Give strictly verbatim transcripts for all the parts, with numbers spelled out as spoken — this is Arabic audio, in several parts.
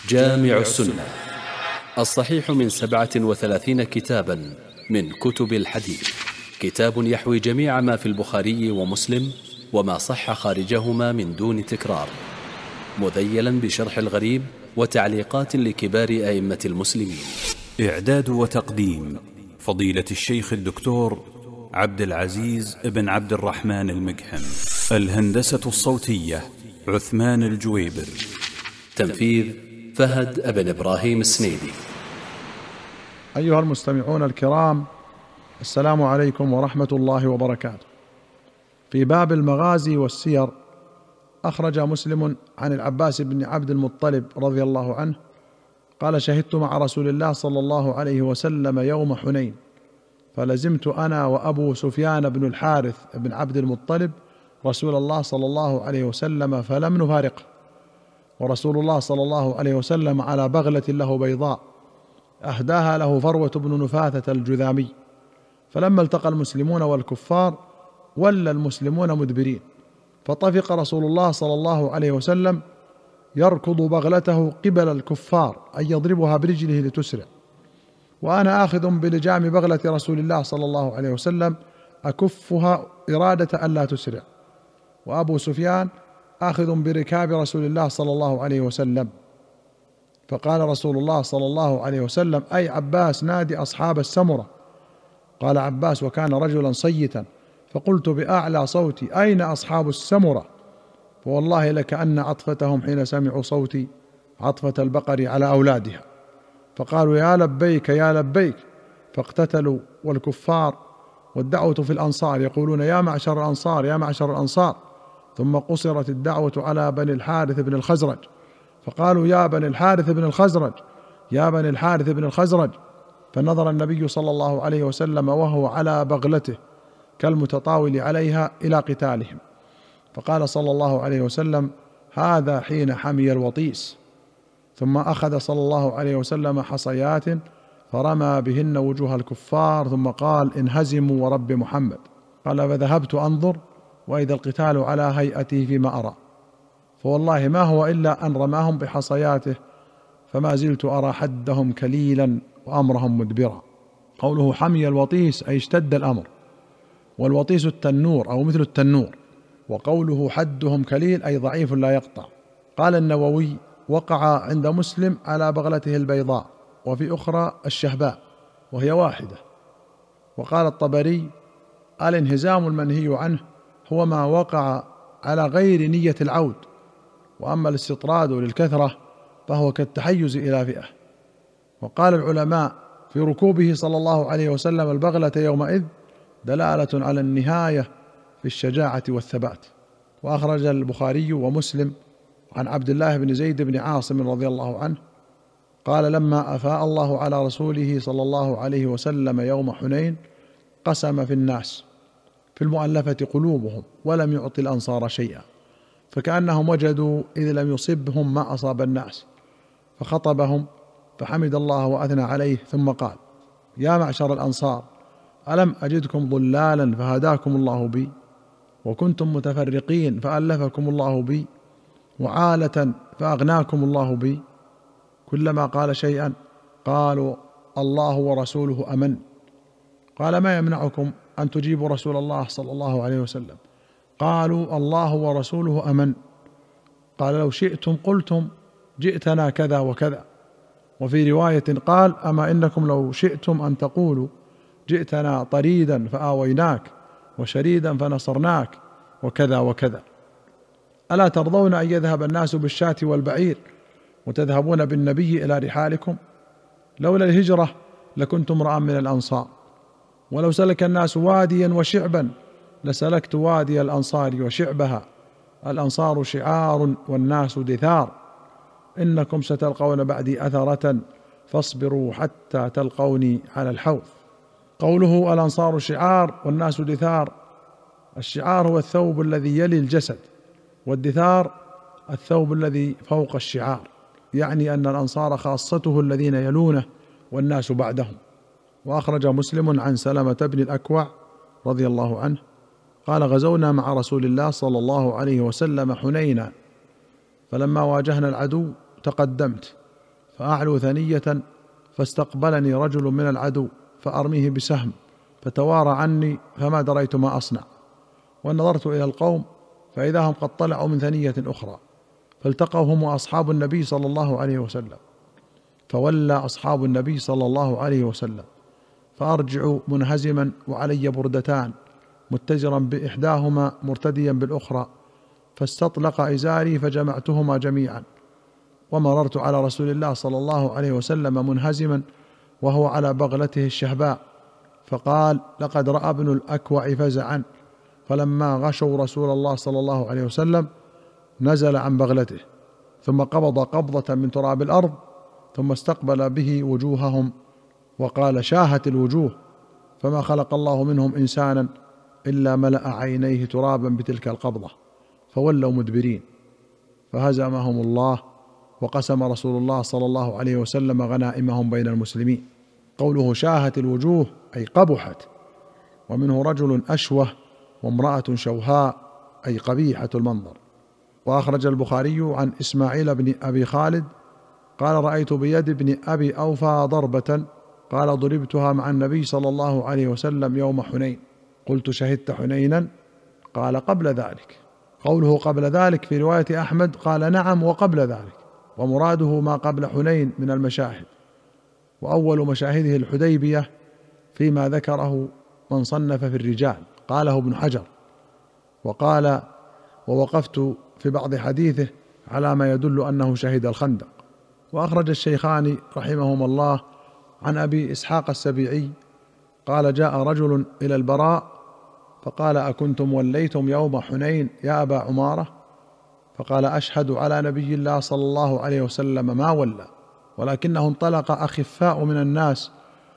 جامع السنة الصحيح من سبعة وثلاثين كتابا من كتب الحديث، كتاب يحوي جميع ما في البخاري ومسلم وما صح خارجهما من دون تكرار، مذيلا بشرح الغريب وتعليقات لكبار أئمة المسلمين. إعداد وتقديم فضيلة الشيخ الدكتور عبد العزيز بن عبد الرحمن المقحم. الهندسة الصوتية عثمان الجويبر. تنفيذ فهد بن إبراهيم السنيدي. أيها المستمعون الكرام، السلام عليكم ورحمة الله وبركاته. في باب المغازي والسير، أخرج مسلم عن العباس بن عبد المطلب رضي الله عنه قال: شهدت مع رسول الله صلى الله عليه وسلم يوم حنين، فلزمت أنا وأبو سفيان بن الحارث بن عبد المطلب رسول الله صلى الله عليه وسلم فلم نفارقه، ورسول الله صلى الله عليه وسلم على بغلة له بيضاء أهداها له فروة بن نفاثة الجذامي. فلما التقى المسلمون والكفار ولى المسلمون مدبرين، فطفق رسول الله صلى الله عليه وسلم يركض بغلته قبل الكفار أن يضربها برجله لتسرع، وأنا آخذ بلجام بغلة رسول الله صلى الله عليه وسلم أكفها إرادة ألا تسرع، وأبو سفيان آخذ بركاب رسول الله صلى الله عليه وسلم. فقال رسول الله صلى الله عليه وسلم: أي عباس، نادي أصحاب السمرة. قال عباس وكان رجلا صيتا، فقلت بأعلى صوتي: أين أصحاب السمرة؟ فوالله لكأن عطفتهم حين سمعوا صوتي عطفة البقر على أولادها، فقالوا: يا لبيك يا لبيك، فاقتتلوا والكفار، والدعوة في الأنصار يقولون: يا معشر الأنصار يا معشر الأنصار. ثم قصرت الدعوة على بني الحارث بن الخزرج، فقالوا: يا بني الحارث بن الخزرج يا بني الحارث بن الخزرج. فنظر النبي صلى الله عليه وسلم وهو على بغلته كالمتطاول عليها إلى قتالهم، فقال صلى الله عليه وسلم: هذا حين حمي الوطيس. ثم أخذ صلى الله عليه وسلم حصيات فرمى بهن وجوه الكفار، ثم قال: انهزموا ورب محمد. قال: فذهبت أنظر وإذا القتال على هيئته فيما أرى، فوالله ما هو إلا أن رماهم بحصياته، فما زلت أرى حدهم كليلا وأمرهم مدبرا. قوله حمي الوطيس أي اشتد الأمر، والوطيس التنور أو مثل التنور، وقوله حدهم كليل أي ضعيف لا يقطع. قال النووي: وقع عند مسلم على بغلته البيضاء، وفي أخرى الشهباء وهي واحدة. وقال الطبري: الانهزام المنهي عنه هو ما وقع على غير نية العود، وأما الاستطراد للكثرة فهو كالتحيز إلى فئة. وقال العلماء: في ركوبه صلى الله عليه وسلم البغلة يومئذ دلالة على النهاية في الشجاعة والثبات. وأخرج البخاري ومسلم عن عبد الله بن زيد بن عاصم رضي الله عنه قال: لما أفاء الله على رسوله صلى الله عليه وسلم يوم حنين قسم في الناس في المؤلفة قلوبهم ولم يعط الأنصار شيئا، فكأنهم وجدوا إذ لم يصبهم ما أصاب الناس، فخطبهم فحمد الله وأثنى عليه، ثم قال: يا معشر الأنصار، ألم أجدكم ضلالا فهداكم الله بي، وكنتم متفرقين فألفكم الله بي، وعالة فأغناكم الله بي. كلما قال شيئا قالوا: الله ورسوله أمن. قال: ما يمنعكم أن تجيبوا رسول الله صلى الله عليه وسلم؟ قالوا: الله ورسوله أمن. قال: لو شئتم قلتم جئتنا كذا وكذا. وفي رواية قال: أما إنكم لو شئتم أن تقولوا جئتنا طريدا فآويناك، وشريدا فنصرناك، وكذا وكذا. ألا ترضون أن يذهب الناس بالشاة والبعير وتذهبون بالنبي إلى رحالكم؟ لولا الهجرة لكنت امرأ من الأنصار، ولو سلك الناس واديا وشعبا لسلكت وادي الأنصار وشعبها. الأنصار شعار والناس دثار، إنكم ستلقون بعدي أثرة فاصبروا حتى تلقوني على الحوض. قوله الأنصار شعار والناس دثار، الشعار هو الثوب الذي يلي الجسد، والدثار الثوب الذي فوق الشعار، يعني أن الأنصار خاصته الذين يلونه والناس بعدهم. وأخرج مسلم عن سلمة بن الأكوع رضي الله عنه قال: غزونا مع رسول الله صلى الله عليه وسلم حنينا، فلما واجهنا العدو تقدمت فأعلو ثنية فاستقبلني رجل من العدو فأرميه بسهم فتوارى عني فما دريت ما أصنع، ونظرت إلى القوم فإذا هم قد طلعوا من ثنية أخرى، فالتقوا هم وأصحاب النبي صلى الله عليه وسلم، فولى أصحاب النبي صلى الله عليه وسلم، فأرجع منهزما وعلي بردتان متجرا بإحداهما مرتديا بالأخرى، فاستطلق إزاري فجمعتهما جميعا، ومررت على رسول الله صلى الله عليه وسلم منهزما وهو على بغلته الشهباء، فقال: لقد رأى ابن الأكوع فزعا، فلما غشوا رسول الله صلى الله عليه وسلم نزل عن بغلته، ثم قبض قبضة من تراب الأرض، ثم استقبل به وجوههم وقال: شاهت الوجوه، فما خلق الله منهم إنسانا إلا ملأ عينيه ترابا بتلك القبضة، فولوا مدبرين، فهزمهم الله، وقسم رسول الله صلى الله عليه وسلم غنائمهم بين المسلمين. قوله شاهت الوجوه أي قبحت، ومنه رجل أشوه وامرأة شوهاء أي قبيحة المنظر. وأخرج البخاري عن إسماعيل بن أبي خالد قال: رأيت بيد ابن أبي أوفى ضربة، قال: ضربتها مع النبي صلى الله عليه وسلم يوم حنين. قلت: شهدت حنينا؟ قال: قبل ذلك. قوله قبل ذلك في رواية أحمد قال: نعم وقبل ذلك، ومراده ما قبل حنين من المشاهد، وأول مشاهده الحديبية فيما ذكره من صنف في الرجال، قاله ابن حجر، وقال: ووقفت في بعض حديثه على ما يدل أنه شهد الخندق. وأخرج الشيخان رحمهما الله عن أبي إسحاق السبيعي قال: جاء رجل إلى البراء فقال: أكنتم وليتم يوم حنين يا أبا عمارة؟ فقال: أشهد على نبي الله صلى الله عليه وسلم ما ولى، ولكنه انطلق أخفاء من الناس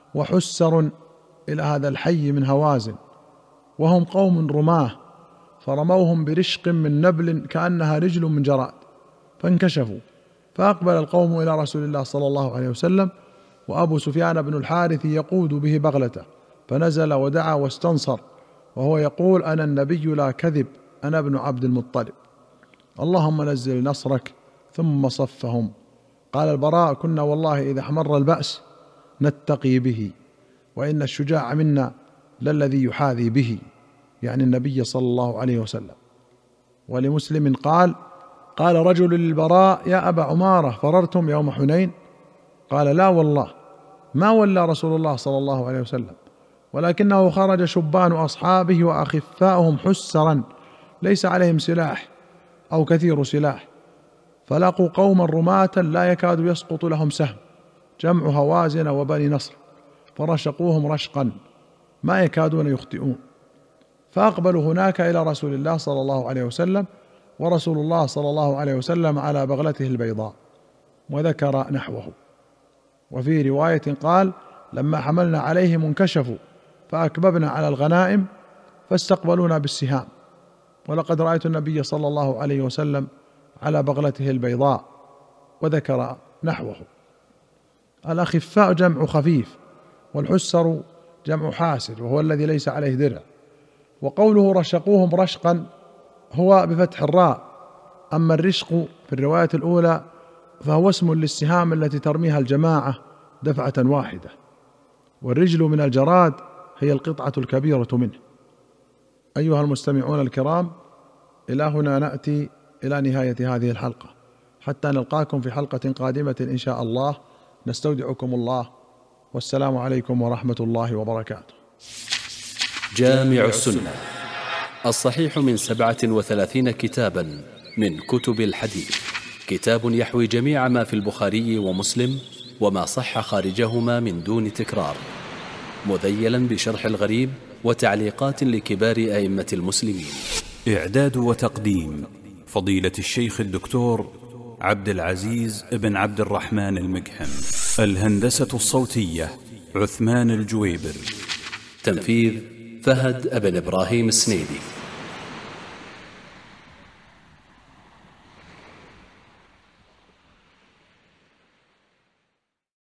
وحسر إلى هذا الحي من هوازن، وهم قوم رماه، فرموهم برشق من نبل كأنها رجل من جراد، فانكشفوا، فأقبل القوم إلى رسول الله صلى الله عليه وسلم، وأبو سفيان بن الحارث يقود به بغلته، فنزل ودعا واستنصر، وهو يقول: أنا النبي لا كذب، أنا ابن عبد المطلب، اللهم نزل نصرك. ثم صفهم. قال البراء: كنا والله إذا احمر البأس نتقي به، وإن الشجاع منا للذي يحاذي به، يعني النبي صلى الله عليه وسلم. ولمسلم قال: قال رجل للبراء: يا أبا عمارة، فررتم يوم حنين؟ قال: لا والله، ما ولى رسول الله صلى الله عليه وسلم، ولكنه خرج شبان أصحابه وأخفاؤهم حسرا ليس عليهم سلاح أو كثير سلاح، فلقوا قوما رماة لا يكاد يسقط لهم سهم، جمع هوازن وبني نصر، فرشقوهم رشقا ما يكادون يخطئون، فأقبلوا هناك إلى رسول الله صلى الله عليه وسلم، ورسول الله صلى الله عليه وسلم على بغلته البيضاء، وذكر نحوه. وفي رواية قال: لما حملنا عليهم انكشفوا، فأكببنا على الغنائم فاستقبلونا بالسهام، ولقد رأيت النبي صلى الله عليه وسلم على بغلته البيضاء، وذكر نحوه. الأخفاء جمع خفيف، والحسر جمع حاسر، وهو الذي ليس عليه درع. وقوله رشقوهم رشقا هو بفتح الراء، أما الرشق في الرواية الأولى فهو اسم للسهام التي ترميها الجماعة دفعة واحدة، والرجل من الجراد هي القطعة الكبيرة منه. أيها المستمعون الكرام، إلى هنا نأتي إلى نهاية هذه الحلقة، حتى نلقاكم في حلقة قادمة إن شاء الله. نستودعكم الله، والسلام عليكم ورحمة الله وبركاته. جامع السنة الصحيح من سبعة وثلاثين كتابا من كتب الحديث، كتاب يحوي جميع ما في البخاري ومسلم وما صح خارجهما من دون تكرار، مذيلا بشرح الغريب وتعليقات لكبار أئمة المسلمين. إعداد وتقديم فضيلة الشيخ الدكتور عبد العزيز بن عبد الرحمن المقحم. الهندسة الصوتية عثمان الجويبر. تنفيذ فهد بن إبراهيم السنيدي.